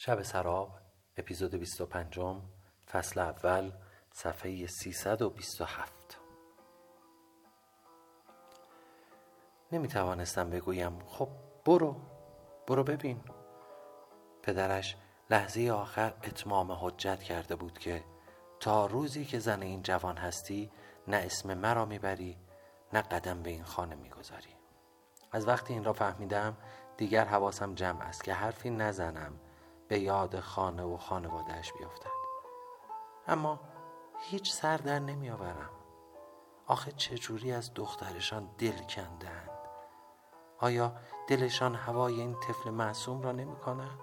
شب سراب، اپیزود 25، فصل اول، صفحه 327. نمیتوانستم بگویم خب برو ببین. پدرش لحظه آخر اتمام حجت کرده بود که تا روزی که زن این جوان هستی نه اسم مرا میبری نه قدم به این خانه میگذاری. از وقتی این را فهمیدم دیگر حواسم جمع است که حرفی نزنم به یاد خانه و خانوادهش بیفتد. اما هیچ سر در نمی آورم. آخه چجوری از دخترشان دل کندند؟ آیا دلشان هوای این طفل معصوم را نمی کند؟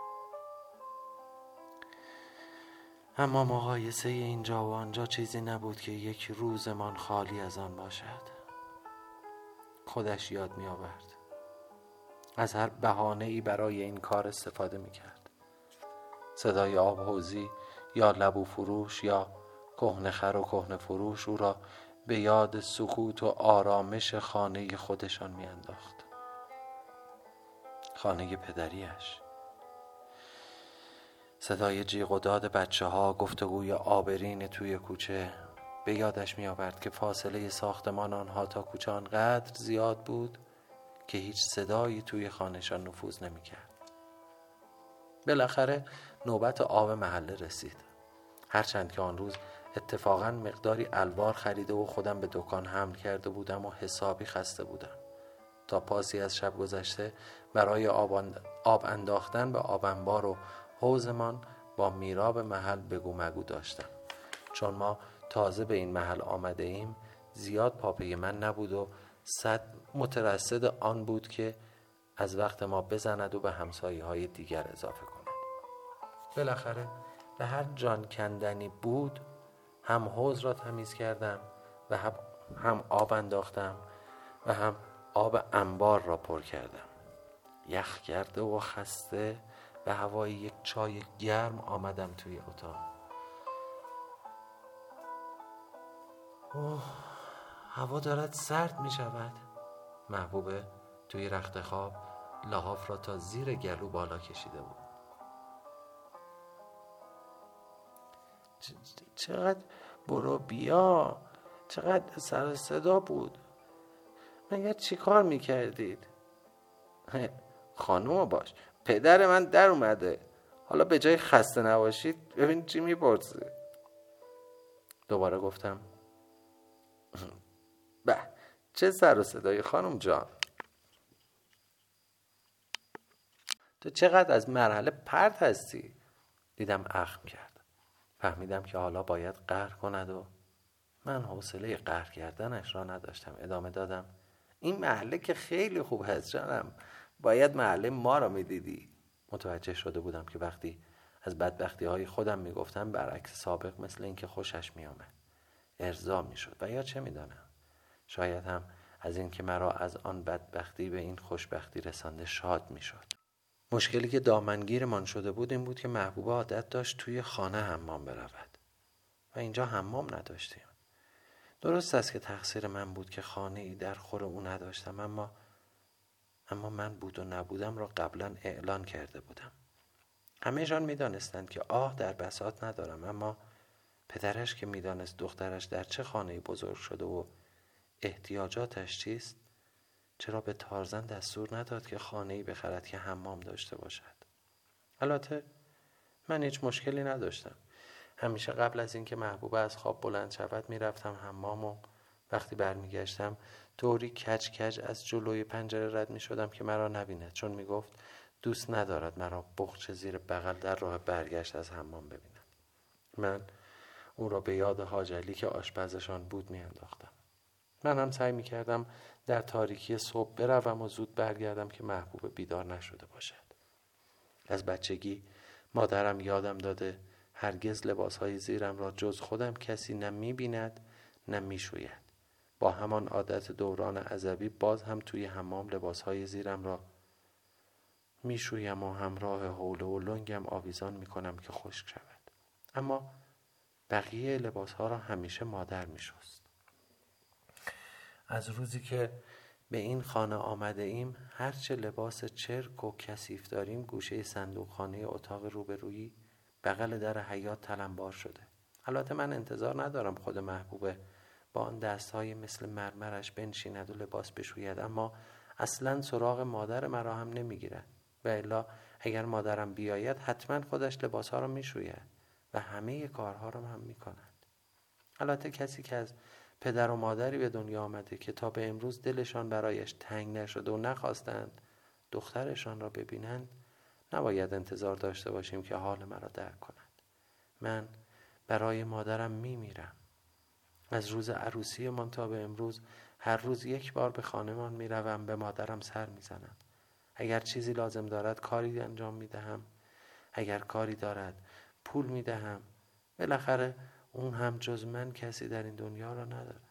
اما مقایسه اینجا و آنجا چیزی نبود که یک روزمان خالی از آن باشد. خودش یاد می آورد. از هر بهانه‌ای برای این کار استفاده می کرد. صدای آب حوضی یا لبو فروش یا کهنه خر و کهنه فروش او را به یاد سکوت و آرامش خانه خودشان می انداخت. خانه پدریش. صدای جیغ و داد بچه ها، گفتگوی آبرین توی کوچه به یادش می آورد که فاصله ساختمان آنها تا کوچه آنقدر زیاد بود که هیچ صدایی توی خانهشان نفوذ نمی کرد. بالاخره نوبت آب محله رسید. هرچند که آن روز اتفاقا مقداری الوار خریده و خودم به دکان حمل کرده بودم و حسابی خسته بودم. تا پاسی از شب گذشته برای آب انداختن به آب انبار و حوضمان با میراب محل بگو مگو داشتم. چون ما تازه به این محل آمده ایم زیاد پاپی من نبود و صد مترصد آن بود که از وقت ما بزند و به همسایه های دیگر اضافه کند. بالاخره به هر جان کندنی بود هم حوض را تمیز کردم و هم آب انداختم و هم آب انبار را پر کردم. یخ کرده و خسته به هوای یک چای گرم آمدم توی اتاق. هوا دارد سرد می شود. محبوبه توی رخت خواب لحاف را تا زیر گلو بالا کشیده بود. چقدر برو بیا، چقدر سر صدا بود. مگر چی کار میکردید؟ خانوم باش، پدر من در اومده. حالا به جای خسته نباشید ببین چی میپرسه. دوباره گفتم به چه سر و صدای خانم جان. تو چقدر از مرحله پرت هستی. دیدم اخم کرد. فهمیدم که حالا باید قهر کند و من حوصله قهر کردنش را نداشتم. ادامه دادم این محله که خیلی خوب هست جانم، باید محله ما را میدیدی. متوجه شده بودم که وقتی از بدبختی های خودم میگفتم برعکس سابق مثل این که خوشش میآمد، ارضا میشد و یا چه میدانم شاید هم از این که مرا از آن بدبختی به این خوشبختی رسانده شاد میشد. مشکلی که دامنگیرمان شده بود این بود که محبوبه عادت داشت توی خانه حمام برود و اینجا حمام نداشتیم. درست است که تقصیر من بود که خانه ای در خور او نداشتم، اما من بود و نبودم را قبلا اعلان کرده بودم. همه‌شان می‌دانستند که در بساط ندارم، اما پدرش که می‌دانست دخترش در چه خانه‌ای بزرگ شده و احتیاجاتش چیست، چرا به تارزن دستور نداد که خانه‌ای بخرد که حمام داشته باشد؟ البته من هیچ مشکلی نداشتم. همیشه قبل از اینکه محبوبه از خواب بلند شود میرفتم حمام و وقتی برمیگشتم طوری کج کج از جلوی پنجره رد میشدم که مرا نبیند، چون میگفت دوست ندارد مرا بغچه زیر بغل در راه برگشت از حمام ببیند. من او را به یاد حاج علی که آشپزشان بود میانداختم. من هم سعی میکردم در تاریکی صبح بروم و زود برگردم که محبوبه بیدار نشده باشد. از بچگی مادرم یادم داده هرگز لباسهای زیرم را جز خودم کسی نه می‌بیند نه می‌شوید. با همان عادت دوران عزبی باز هم توی حمام لباسهای زیرم را می‌شویم و همراه حوله و لنگم آویزان می‌کنم که خشک شود. اما بقیه لباسها را همیشه مادر می‌شست. از روزی که به این خانه آمده ایم، هرچه لباس چرک و کثیف داریم گوشه صندوقخانه اتاق روبرویی بغل در حیاط تلمبار شده. البته من انتظار ندارم خود محبوبه با آن دستهای مثل مرمرش بنشیند و لباس بشوید، اما اصلا سراغ مادر مرا هم نمیگیرد. و الا اگر مادرم بیاید حتما خودش لباسها را میشوید و همه کارها را هم میکند. البته کسی که از پدر و مادری به دنیا آمده که تا به امروز دلشان برایش تنگ نشده و نخواستند دخترشان را ببینند، نباید انتظار داشته باشیم که حال مرا درک کند. من برای مادرم میمیرم. از روز عروسی من تا به امروز هر روز یک بار به خانه‌مان میروم، به مادرم سر میزنم. اگر چیزی لازم دارد کاری انجام میدهم، اگر کاری دارد پول میدهم. بالاخره اون هم جز من کسی در این دنیا را ندارد.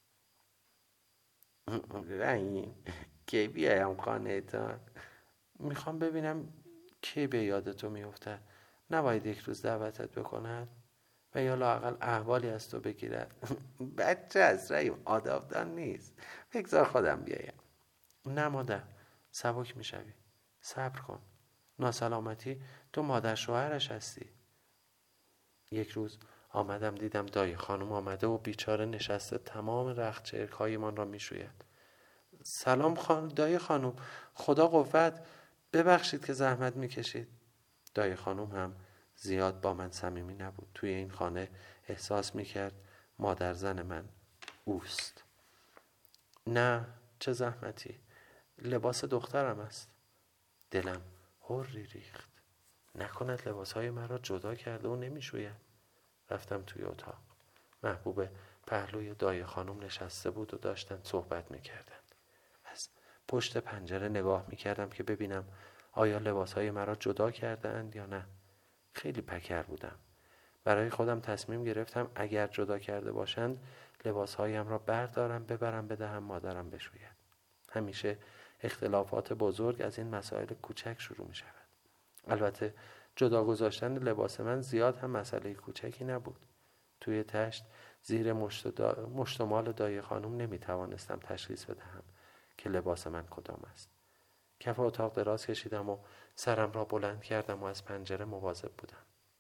رحیم، کی بیایم خانه تان؟ میخوام ببینم کی به یادتو میفته. نباید یک روز دعوتت بکند و یا لااقل احوالی از تو بگیرد. بچه از رحیم، آدابدان نیست. بگذار خودم بیایم. نه مادر، سبک میشوی. صبر کن. ناسلامتی تو مادر شوهرش هستی. یک روز آمدم دیدم دایی خانم آمده و بیچاره نشسته تمام رخت چرک‌های من را میشوید. سلام دایی خانم، خدا قوت، ببخشید که زحمت میکشید. دایی خانم هم زیاد با من صمیمی نبود. توی این خانه احساس میکرد مادر زن من اوست. نه، چه زحمتی، لباس دخترم است. دلم هوری ریخت. نکند لباسهای من را جدا کرده و نمیشوید. رفتم توی اتاق. محبوب پهلوی دایی خانم نشسته بود و داشتن صحبت میکردن. از پشت پنجره نگاه میکردم که ببینم آیا لباسهای مرا جدا کرده اند یا نه. خیلی پکر بودم. برای خودم تصمیم گرفتم اگر جدا کرده باشند لباسهایم را بردارم ببرم بدهم مادرم بشوید. همیشه اختلافات بزرگ از این مسائل کوچک شروع می شود. البته جدا گذاشتن لباس من زیاد هم مسئله کوچکی نبود. توی تشت زیر مشت و مال دایی خانم نمی توانستم تشخیص بدهم که لباس من کدام است. کف اتاق دراز کشیدم و سرم را بلند کردم و از پنجره مواظب بودم.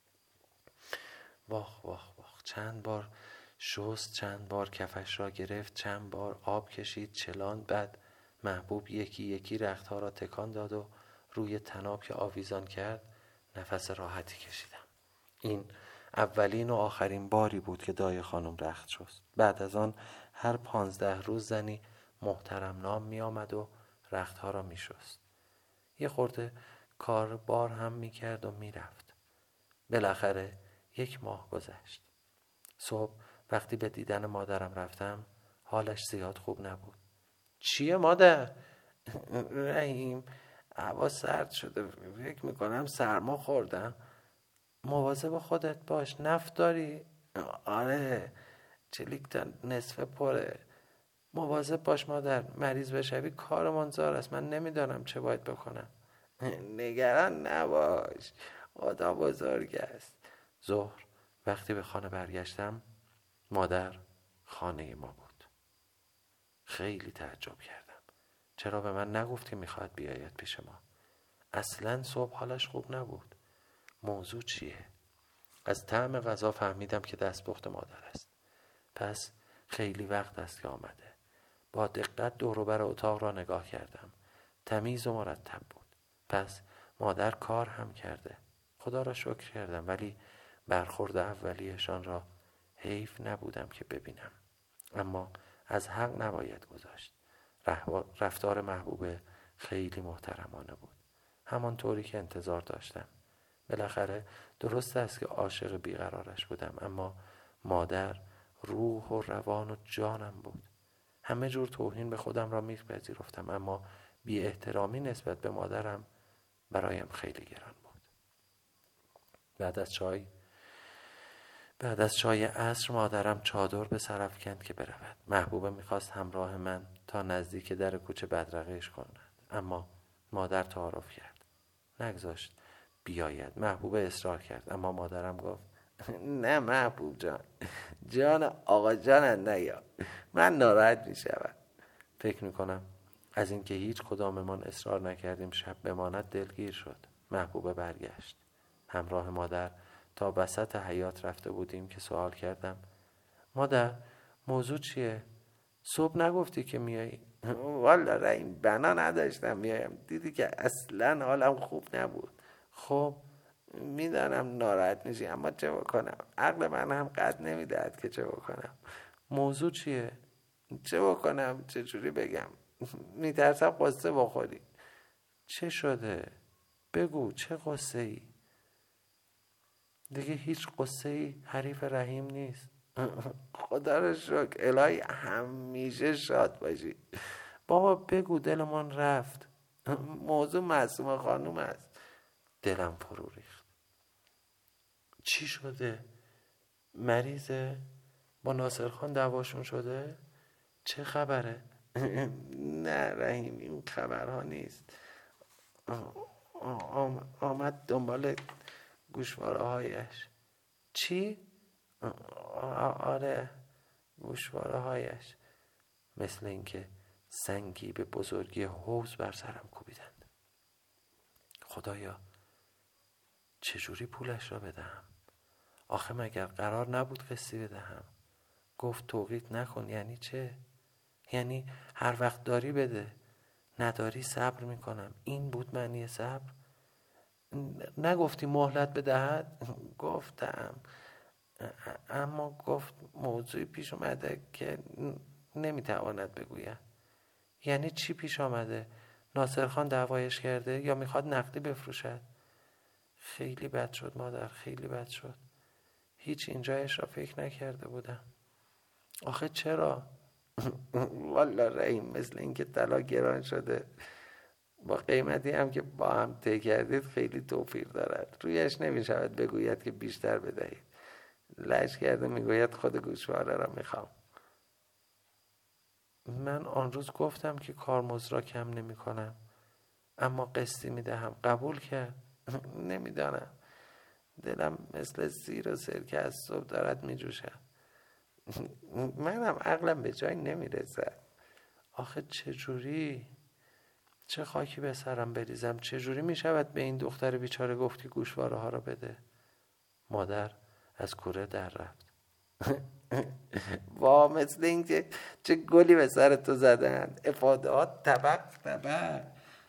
واخ واخ واخ، چند بار شست، چند بار کفش را گرفت، چند بار آب کشید چلان. بعد محبوب یکی یکی رختها را تکان داد و روی طناب که آویزان کرد نفس راحتی کشیدم. این اولین و آخرین باری بود که دایی خانم رخت شست. بعد از آن هر 15 روز زنی محترم نام می آمد و رختها را می شست. یه خورده کار بار هم می کرد و می رفت. بالاخره 1 ماه گذشت. صبح وقتی به دیدن مادرم رفتم حالش زیاد خوب نبود. چیه مادر؟ رحیم، هوا سرد شده، فکر میکنم سرما خوردم. مواظب خودت باش. نفت داری؟ آره، چلیکتن نصف پره. مواظب باش مادر، مریض بشوی کارمان زار است. من نمیدانم چه باید بکنم. نگران نباش، خدا بزرگ است. ظهر وقتی به خانه برگشتم مادر خانه ما بود. خیلی تعجب کردم. چرا به من نگفت که میخواد بیاید پیش ما؟ اصلا صبح حالش خوب نبود. موضوع چیه؟ از طعم غذا فهمیدم که دستپخت مادر است. پس خیلی وقت است که آمده. با دقت دور و بر اتاق را نگاه کردم. تمیز و مرتب بود. پس مادر کار هم کرده. خدا را شکر کردم، ولی برخورد اولیشان را حیف نبودم که ببینم. اما از حق نباید گذاشت. رفتار محبوبه خیلی محترمانه بود، همانطوری که انتظار داشتم. بالاخره درست است که عاشق بیقرارش بودم، اما مادر روح و روان و جانم بود. همه جور توهین به خودم را میپذیرفتم، اما بی احترامی نسبت به مادرم برایم خیلی گران بود. بعد از چای عصر مادرم چادر به سر افکند که برود. محبوبه میخواست همراه من تا نزدیک در کوچه بدرقه‌اش کند، اما مادر تعارف کرد. نگذاشت بیاید. محبوبه اصرار کرد، اما مادرم گفت نه محبوب جان، جان آقا جان نیا، من ناراحت میشم. فکر میکنم از اینکه هیچ کداممان اصرار نکردیم شب بماند دلگیر شد. محبوبه برگشت. همراه مادر تا وسط حیاط رفته بودیم که سوال کردم: مادر موضوع چیه؟ صبح نگفتی که میایی؟ والا رحیم بنا نداشتم میایم، دیدی که اصلا حالم خوب نبود. خب میدانم ناراحت میشی، اما چه بکنم، عقل من هم قد نمیدهد که چه بکنم. موضوع چیه؟ چه بکنم، چه جوری بگم؟ میترسم قصه بخوری. چه شده؟ بگو چه قصه ای؟ دیگه هیچ قصه ای حریف رحیم نیست. خدا رو شکر، الهی همیشه شاد باشی. بابا بگو، دلمان رفت. موضوع معصومه خانوم است. دلم فرو ریخت. چی شده؟ مریضه؟ با ناصر خان دعواشون شده؟ چه خبره؟ نه رحیم، این خبرها نیست. آمد دنبال گوشواره هایش. چی؟ آره، گوشواره هایش. مثل اینکه سنگی به بزرگی حوض بر سرم کوبیدند. خدایا چجوری پولش را بدهم؟ آخه مگر قرار نبود قسطی بدهم؟ گفت توقیت نکن. یعنی چه؟ یعنی هر وقت داری بده، نداری صبر میکنم. این بود معنی صبر؟ نگفتی مهلت بدهد؟ گفتم، اما گفت موضوعی پیش اومده که نمیتواند بگوید. یعنی چی پیش آمده؟ ناصر خان دعوایش کرده یا میخواد نقدی بفروشد؟ خیلی بد شد مادر، خیلی بد شد. هیچ اینجایش را فکر نکرده بودم. آخه چرا؟ والا رحیم، مثل اینکه طلا گران شده. با قیمتی هم که با هم طی کردید خیلی توفیر دارد. رویش نمیشود بگوید که بیشتر بدهید. لج کرده میگوید خود گوشواره را میخوام. من آن روز گفتم که کارمزد را کم نمی کنم، اما قسطی میدهم. قبول کرد. نمیدانم، دلم مثل زیر و سرکه از صبح دارد میجوشد. منم عقلم به جای نمیرسد. آخه چجوری؟ چه خاکی به سرم بریزم؟ چجوری میشود به این دختر بیچاره گفتی گوشواره ها را بده؟ مادر از کوره در رفت. وا، مثل این که چه گلی به سر تو زدن. افادات طبق.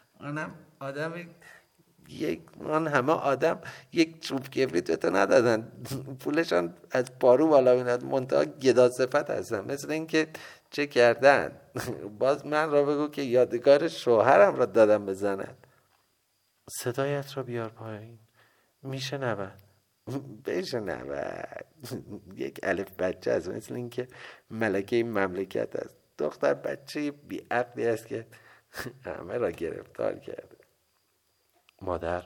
آن همه آدم یک چوب کبریت به تو ندادن. پولشان از پارو بالا میاد، منتها گدا صفت هستن. مثل این که چه کردن؟ باز من را بگو که یادگار شوهرم را دادم بزنند. صدایت را بیار پایین، میشنود. بشنود. یک الف بچه است، مثل این که ملکه این مملکت است. دختر بچه بیعقلی است که همه را گرفتار کرده. مادر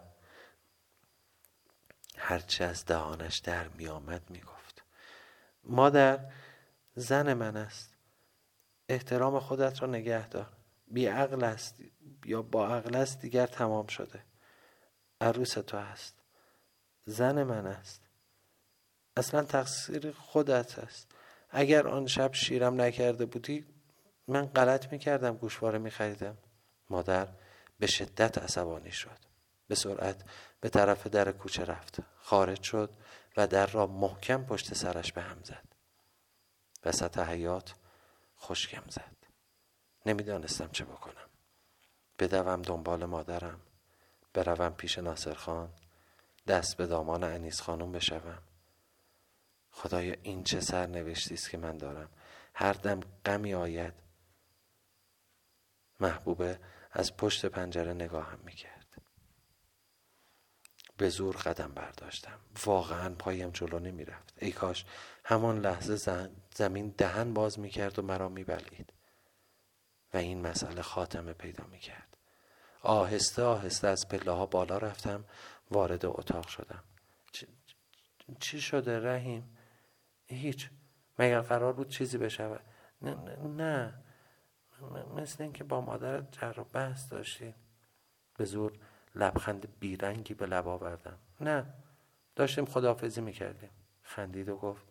هرچه از دهانش در می آمد می گفت. مادر زن من است، احترام خودت را نگه دار. بیعقل است یا با عقل است دیگر تمام شده. عروس تو است، زن من است. اصلا تقصیر خودت است. اگر آن شب شیرم نکرده بودی من غلط میکردم، گوشواره میخریدم. مادر به شدت عصبانی شد. به سرعت به طرف در کوچه رفت. خارج شد و در را محکم پشت سرش به هم زد. وسط حیاط خشکم زد. نمیدانستم چه بکنم. بدوم دنبال مادرم، بروم پیش ناصر خان، دست به دامان انیس خانم بشوم. خدایا این چه سرنوشتی است که من دارم. هر دم غمی آید. محبوبه از پشت پنجره نگاهم میکرد. به زور قدم برداشتم. واقعا پایم جلو نمیرفت. ای کاش همان لحظه زمین دهن باز میکرد و مرا میبلعید و این مسئله خاتمه پیدا میکرد. آهسته آهسته از پله ها بالا رفتم، وارد اتاق شدم. چی شده رحیم؟ هیچ. مگر قرار بود چیزی بشود؟ نه. مثل این که با مادرت جر و بحث داشتید. به زور لبخند بیرنگی به لب آوردم. نه، داشتیم خداحافظی میکردیم. خندید و گفت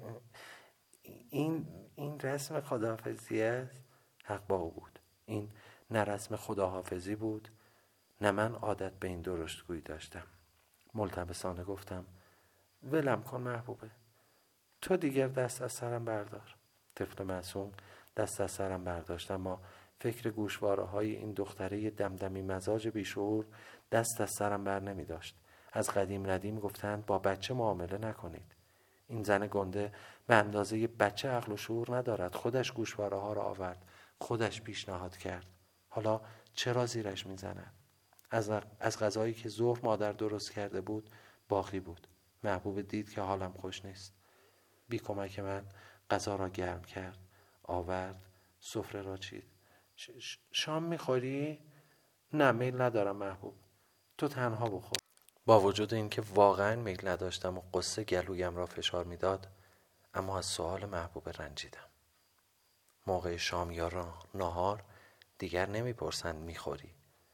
این رسم خداحافظی است. حق با او بود. این نه رسم خداحافظی بود، نه من عادت به این درشتگویی داشتم. ملتمسانه گفتم ولم کن محبوبه، تو دیگر دست از سرم بردار. طفل معصوم دست از سرم برداشت، اما فکر گوشواره های این دختره دمدمی مزاج بیشعور دست از سرم بر نمی داشت. از قدیم ندیم گفتند با بچه معامله نکنید. این زن گنده به اندازه بچه عقل و شعور ندارد. خودش گوشواره ها را آورد، خودش پیشنهاد کرد. حالا چرا زیرش می زند؟ از غذایی که ظهر مادر درست کرده بود باقی بود. محبوب دید که حالم خوش نیست. بی کمک من غذا را گرم کرد، آورد، سفره را چید. شام میخوری؟ نه میل ندارم محبوب، تو تنها بخور. با وجود اینکه واقعا میل نداشتم و قصه گلویم را فشار میداد، اما از سؤال محبوب رنجیدم. موقع شام یا نهار دیگر نمیپرسند میخوری،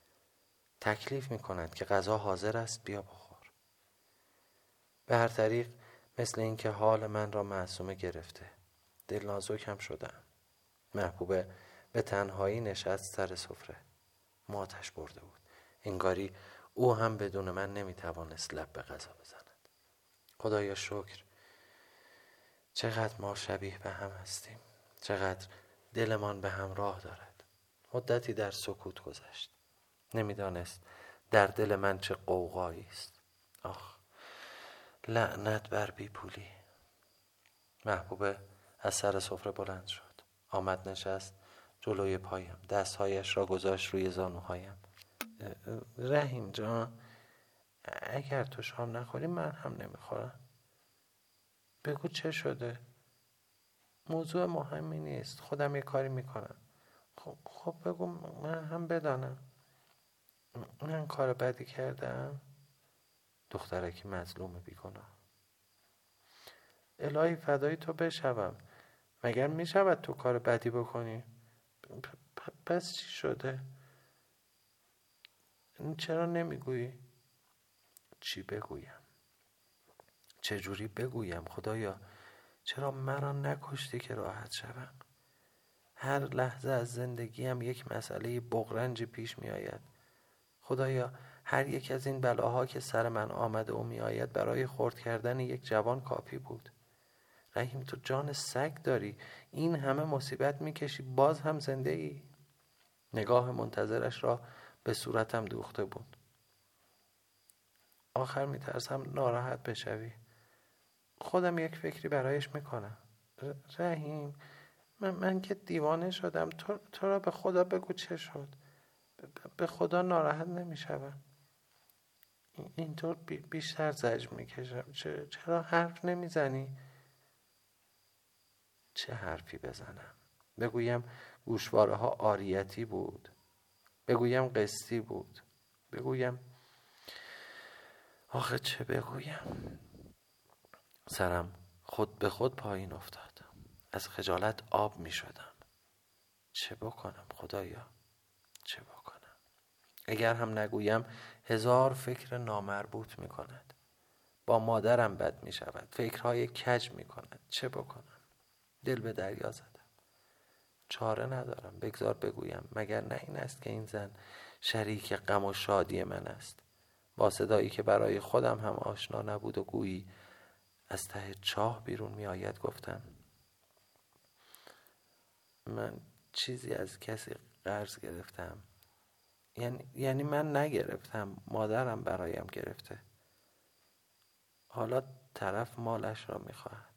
تکلیف میکنند که غذا حاضر است، بیا بخور. به هر طریق مثل اینکه حال من را معصومه گرفته، دل نازکم شدم. محبوبه به تنهایی نشست سر سفره، ماتش برده بود. انگاری او هم بدون من نمیتوانست لب به غذا بزند. خدایا شکر، چقدر ما شبیه به هم هستیم، چقدر دلمان به هم راه دارد. مدتی در سکوت گذشت. نمیدانست در دل من چه غوغایی است. آخ، لعنت بر بی پولی. محبوبه از سر سفره بلند شد، آمد نشست جلوی پایم، دستهایش را گذاشت روی زانوهایم. رحیم جان، اگر تو شام نخوری من هم نمیخورم. بگو چه شده؟ موضوع مهمی نیست، خودم یه کاری میکنم. خب بگو من هم بدانم. من کار بدی کردم؟ دخترکی مظلوم بیگناه. الهی فدای تو بشوم، مگر میشود تو کار بدی بکنی؟ پس چی شده؟ چرا نمیگویی؟ چی بگویم؟ چجوری بگویم؟ خدایا چرا مرا نکشتی که راحت شوم؟ هر لحظه از زندگیم یک مسئله بغرنج پیش می آید. خدایا هر یک از این بلاها که سر من آمده و می آید برای خرد کردن یک جوان کافی بود. رحیم تو جان سگ داری، این همه مصیبت می کشی باز هم زنده ای؟ نگاه منتظرش را به صورتم دوخته بود. آخر می ترسم ناراحت بشوی. خودم یک فکری برایش می کنم. رحیم، من که دیوانه شدم. تو را به خدا بگو چه شد. به خدا ناراحت نمی شدم. اینطور بیشتر زجر می کشم. چرا حرف نمی زنی؟ چه حرفی بزنم؟ بگویم گوشواره ها عاریتی بود، بگویم قسطی بود، بگویم آخه چه بگویم؟ سرم خود به خود پایین افتاد. از خجالت آب می شدم. چه بکنم خدایا؟ چه بکنم؟ اگر هم نگویم هزار فکر نامربوط می کند. با مادرم بد می شود، فکرهای کج می کند. چه بکنم؟ دل به دریا زدم. چاره ندارم، بگذار بگویم. مگر نه این است که این زن شریک غم و شادی من است؟ با صدایی که برای خودم هم آشنا نبود و گویی از ته چاه بیرون می آید گفتم من چیزی از کسی قرض گرفتم. یعنی من نگرفتم، مادرم برایم گرفته. حالا طرف مالش را می خواهد.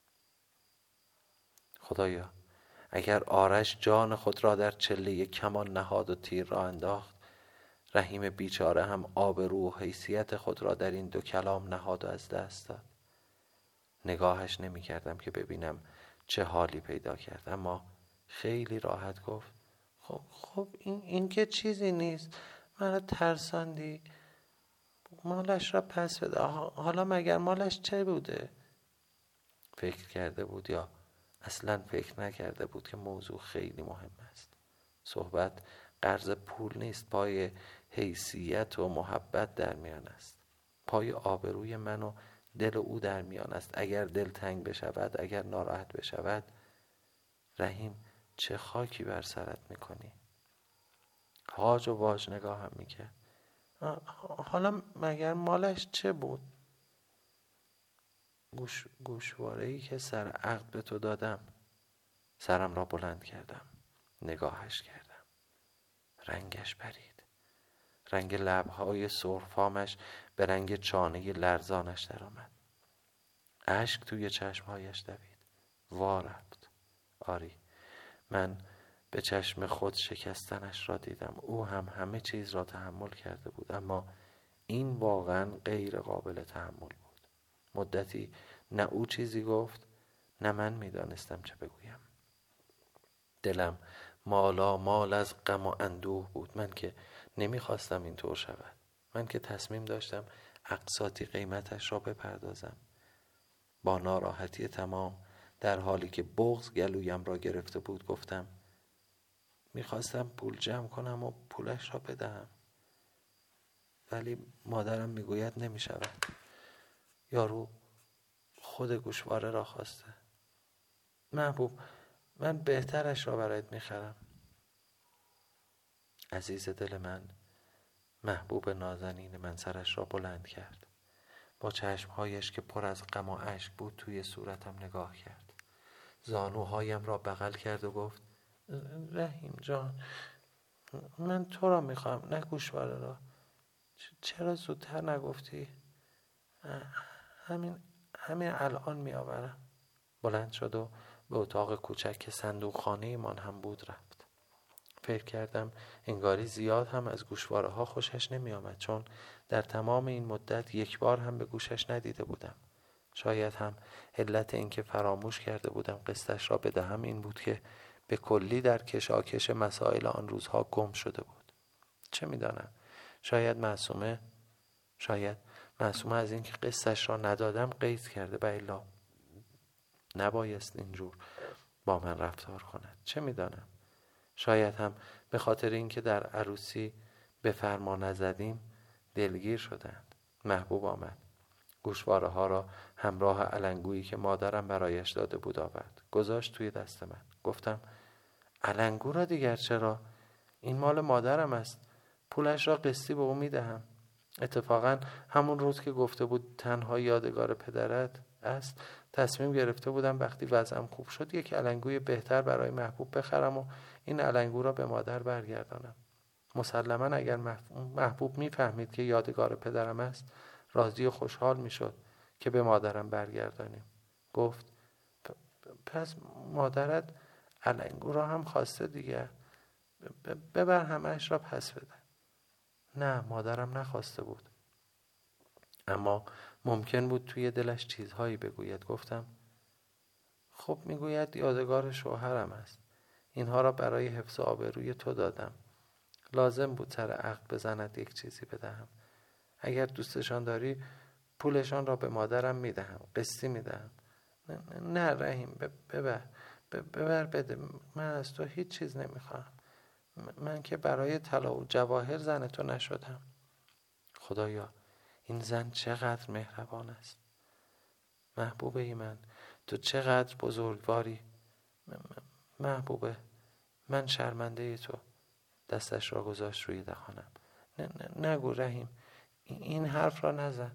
خدایا اگر آرش جان خود را در چله کمان نهاد و تیر را انداخت، رحیم بیچاره هم آبرو و حیثیت خود را در این دو کلام نهاد و از دست داد. نگاهش نمی کردم که ببینم چه حالی پیدا کرد، اما خیلی راحت گفت خب این که چیزی نیست، منو ترساندی. مالش را پس بده. حالا مگر مالش چه بوده؟ فکر کرده بود یا اصلا فکر نکرده بود که موضوع خیلی مهم است. صحبت قرض پول نیست، پای حیثیت و محبت در میان است. پای آبروی من و دل او در میان است. اگر دل تنگ بشود، اگر ناراحت بشود، رحیم چه خاکی بر سرت میکنی؟ هاج و واج نگاهم میکرد. حالا مگر مالش چه بود؟ گوشواره‌ای که سر عقد به تو دادم. سرم را بلند کردم، نگاهش کردم. رنگش پرید. رنگ لبهای سرخفامش به رنگ چانه لرزانش در آمد. اشک توی چشمهایش دوید. وا رفت. آری، من به چشم خود شکستنش را دیدم. او هم همه چیز را تحمل کرده بود، اما این واقعا غیر قابل تحمل بود. مدتی نه او چیزی گفت، نه من میدانستم چه بگویم. دلم مالا مال از غم و اندوه بود. من که نمیخواستم اینطور شود. من که تصمیم داشتم اقساطی قیمتش را بپردازم. با ناراحتی تمام، در حالی که بغض گلویم را گرفته بود، گفتم میخواستم پول جمع کنم و پولش را بدهم، ولی مادرم میگوید نمیشود. یارو خود گوشواره را خواسته. محبوب، من بهترش را برایت میخرم. عزیز دل من، محبوب نازنین من سرش را بلند کرد. با چشمهایش که پر از غم و اشک بود توی صورتم نگاه کرد. زانوهایم را بغل کرد و گفت رحیم جان، من تو را میخوام، نه گوشواره را. چرا زودتر نگفتی؟ همین الان میآورم. بلند شد و به اتاق کوچک که صندوق خانه من هم بود رفت. فکر کردم انگاری زیاد هم از گوشواره ها خوشش نمی آمد، چون در تمام این مدت یک بار هم به گوشش ندیده بودم. شاید هم علت این که فراموش کرده بودم قسطش را بدهم این بود که به کلی در کشاکش مسائل آن روزها گم شده بود. چه میدانم، شاید معصومه از این که قسطش را ندادم قید کرده، و الا نبایست اینجور با من رفتار کند. چه میدانم، شاید هم به خاطر اینکه در عروسی به فرما نزدیم دلگیر شدند. محبوب آمد. گوشواره ها را همراه علنگویی که مادرم برایش داده بود آورد. گذاشت توی دست من. گفتم علنگو را دیگر چرا؟ این مال مادرم است. پولش را قسطی به او میدهم. اتفاقا همون روز که گفته بود تنها یادگار پدرت است، تصمیم گرفته بودم وقتی وضعم خوب شد یک علنگوی بهتر برای محبوب بخرم و این علنگو را به مادر برگردانم. مسلما اگر محبوب میفهمید که یادگار پدرم است، راضی و خوشحال میشد که به مادرم برگردانیم. گفت پس مادرت علنگو را هم خواسته دیگر، ببر همه‌اش را پس بده. نه، مادرم نخواسته بود، اما ممکن بود توی دلش چیزهایی بگوید. گفتم خب میگوید یادگار شوهرم است. اینها را برای حفظ آبروی تو دادم. لازم بود سر عقد بزند یک چیزی بدهم. اگر دوستشان داری پولشان را به مادرم میدهم، قسطی میدهم. نه رحیم، ببر بده. من از تو هیچ چیز نمیخوام. من که برای طلا و جواهر زن تو نشدم. خدایا، این زن چقدر مهربان است. محبوبه من، تو چقدر بزرگواری. محبوبه، من شرمنده تو. دستش را گذاشت روی دهانم. نگو رحیم، این حرف را نزن.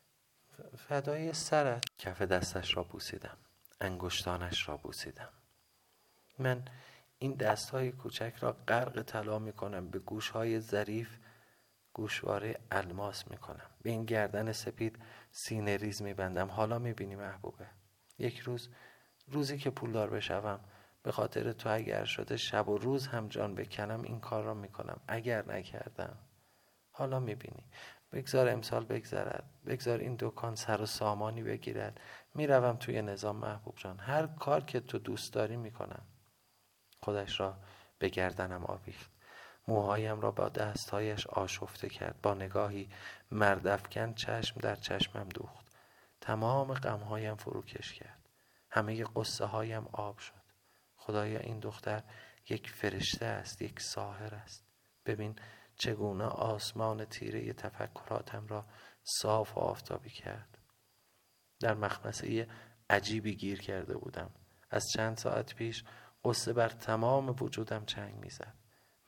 فدای سرت. کف دستش را بوسیدم. انگشتانش را بوسیدم. من این دستهای کوچک را غرق طلا میکنم، به گوشهای ظریف گوشواره الماس میکنم، به این گردن سپید سینه ریز میبندم. حالا میبینی محبوبه، یک روزی که پولدار بشوم، به خاطر تو اگر شده شب و روز هم جان بکنم این کار را میکنم. اگر نکردم، حالا میبینی. بگذار امسال بگذرد، بگذار این دکان سر و سامانی بگیرد، میروم توی نظام. محبوب جان، هر کار که تو دوست داری میکنم. خودش را به گردنم آویخت. موهایم را با دستهایش آشفته کرد. با نگاهی مردافکن چشم در چشمم دوخت. تمام غمهایم فروکش کرد. همه قصه هایم آب شد. خدایا، این دختر یک فرشته است، یک ساحر است. ببین چگونه آسمان تیره تفکراتم را صاف و آفتابی کرد. در مخمصه عجیبی گیر کرده بودم. از چند ساعت پیش قصه بر تمام وجودم چنگ میزد.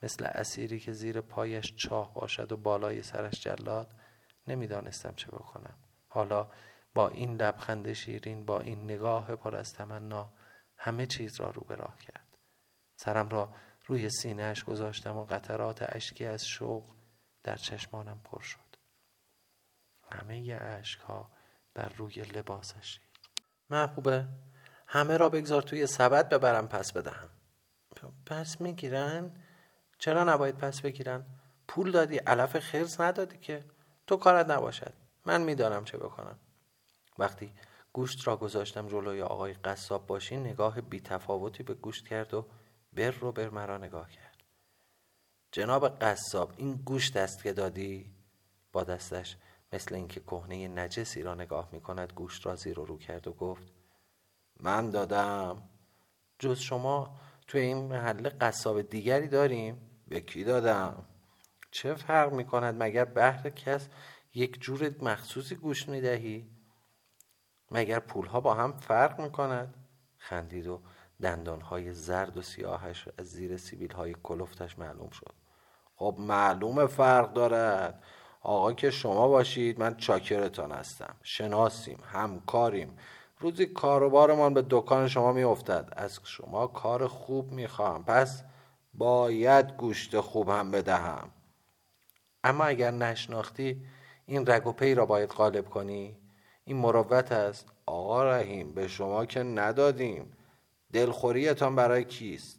مثل اسیری که زیر پایش چاه باشد و بالای سرش جلاد. نمیدانستم چه بکنم. حالا با این لبخند شیرین، با این نگاه پر از تمنا، همه چیز را رو به راه کرد. سرم را روی سینه‌اش گذاشتم و قطرات اشکی از شوق در چشمانم پر شد. همه اشک‌ها بر روی لباسش ریخت. محبوبه، همه را بگذار توی سبد ببرم پس بدهم. پس میگیرن؟ چرا نباید پس بگیرن؟ پول دادی، علف خرس ندادی که. تو کارت نباشد، من میدانم چه بکنم. وقتی گوشت را گذاشتم جلوی آقای قصاب باشی، نگاه بی تفاوتی به گوشت کرد و بر مرا نگاه کرد. جناب قصاب، این گوشت است که دادی؟ با دستش مثل اینکه کهنه نجسی را نگاه می‌کند گوشت را زیر و رو کرد و گفت من دادم. جز شما توی این محله قصاب دیگری داریم؟ به کی دادم؟ چه فرق می‌کند؟ مگر بهر کس یک جور مخصوصی گوشت می‌دهی؟ مگر پولها با هم فرق می‌کند؟ خندید و دندانهای زرد و سیاهش از زیر سیبیل‌های کلفتش معلوم شد. خب معلومه فرق دارد. آقا که شما باشید من چاکرتان هستم، شناسیم، همکاریم، روزی کاروبارمان به دکان شما میافتد، از شما کار خوب میخواهم، پس باید گوشت خوب هم بدهم. اما اگر نشناختی این رگ و پی را باید غالب کنی. این مروت است. آقا رحیم، به شما که ندادیم. دلخوریتان برای کیست؟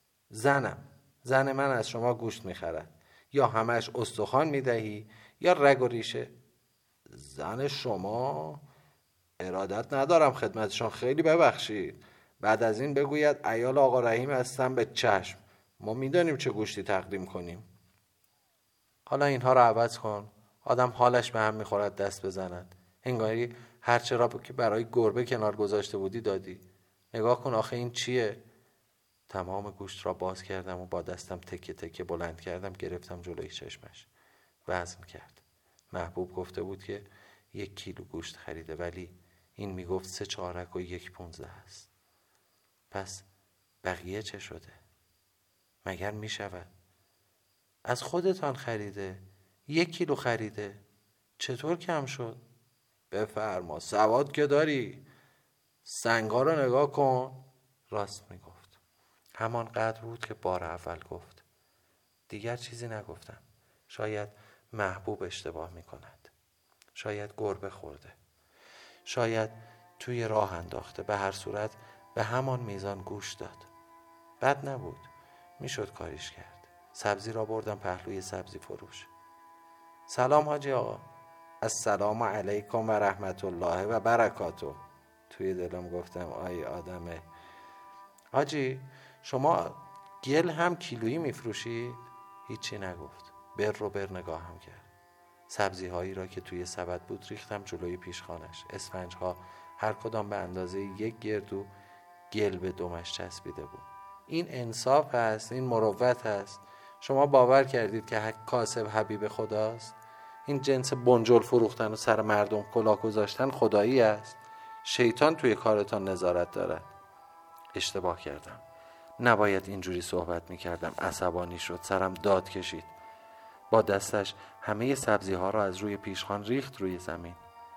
زن من از شما گوشت میخرد. یا همش استخوان میدهی یا رگ و ریشه. زن شما؟ ارادت ندارم خدمتشان، خیلی ببخشید. بعد از این بگوید عیال آقا رحیم هستم، به چشم، ما میدانیم چه گوشتی تقدیم کنیم. حالا اینها را عوض کن. آدم حالش به هم میخورد دست بزند. هنگاری هرچه را که برای گربه کنار گذاشته بودی دادی. نگاه کن آخه این چیه؟ تمام گوشت را باز کردم و با دستم تکه تکه بلند کردم، گرفتم جلوی چشمش. وزن کرد. محبوب گفته بود که 1 کیلو گوشت خریده، ولی این میگفت 3 چارک و 1.15 است. پس بقیه چه شده؟ مگر میشود؟ از خودتان خریده، 1 کیلو خریده، چطور کم شد؟ بفرما، سواد که داری. سنگا رو نگاه کن. راست میگفت. همان قدر بود که بار اول گفت. دیگر چیزی نگفتم. شاید محبوب اشتباه میکند. شاید گربه خورده. شاید توی راه انداخته. به هر صورت به همان میزان گوش داد. بد نبود. میشد کاریش کرد. سبزی را بردم پهلوی سبزی فروش. سلام حاجی آقا. السلام علیکم و رحمت الله و برکاته. توی دلم گفتم آی آدمه. حاجی شما گل هم کیلویی میفروشید؟ هیچی نگفت. بر نگاهم کرد. سبزی هایی را که توی سبد بود ریختم جلوی پیشخانش. اسفنج ها هر کدام به اندازه 1 گردو گل به دمش چسبیده بود. این انصاف است، این مروت است. شما باور کردید که کاسب حبیب خداست؟ این جنس بنجل فروختن و سر مردم کلاه گذاشتن خدایی است. شیطان توی کارتان نظارت دارد. اشتباه کردم. نباید اینجوری صحبت میکردم. عصبانی شد. سرم داد کشید. با دستش همه سبزی ها را از روی پیشخوان ریخت روی زمین.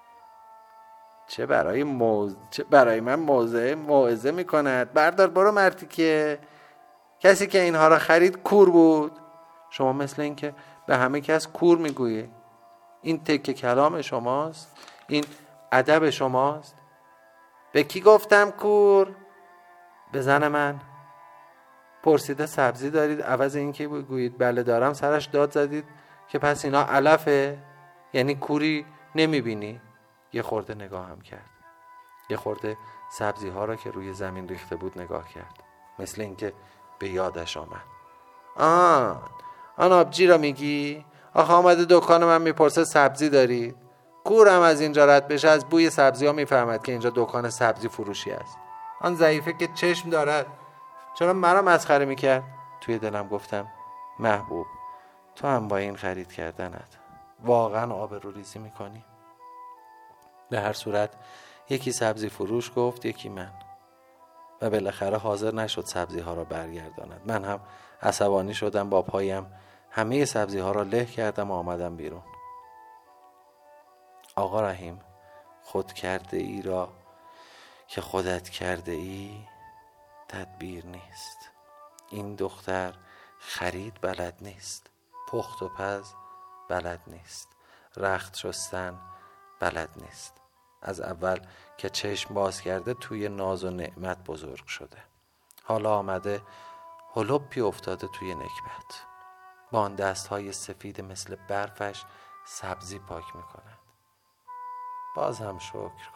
چه برای من موعظه میکند. بردار برو مرتی که کسی که اینها را خرید کور بود. شما مثل این که به همه کس کور میگویی. این تکه کلام شماست؟ این ادب شماست؟ به کی گفتم کور؟ به زن من. پرسیده سبزی دارید، عوض این که بگویید بله دارم سرش داد زدید که پس اینا علفه؟ یعنی کوری نمیبینی؟ یه خورده نگاهم کرد. یه خورده سبزی ها را که روی زمین ریخته بود نگاه کرد. مثل اینکه به یادش آمد. آن آبجی را میگی؟ آخه آمده دکان من میپرسه سبزی دارید؟ کورم از اینجا رد بشه از بوی سبزی ها میفهمد که اینجا دکان سبزی فروشی است. آن ضعیفه که چشم دارد چرا مرا مسخره میکرد؟ توی دلم گفتم محبوب تو هم با این خرید کردنت واقعا آبروریزی میکنی. به هر صورت یکی سبزی فروش گفت، یکی من. و بالاخره حاضر نشد سبزی ها را برگرداند. من هم عصبانی شدم، با پایم همه سبزی ها را له کردم و آمدم بیرون. آقا رحیم، خود کرده ای را که خودت کرده ای تدبیر نیست. این دختر خرید بلد نیست، پخت و پز بلد نیست، رخت شستن بلد نیست. از اول که چشم باز کرده توی ناز و نعمت بزرگ شده، حالا آمده هلوپی افتاده توی نکبت. با آن دستهای سفید مثل برفش سبزی پاک میکند. باز هم شکر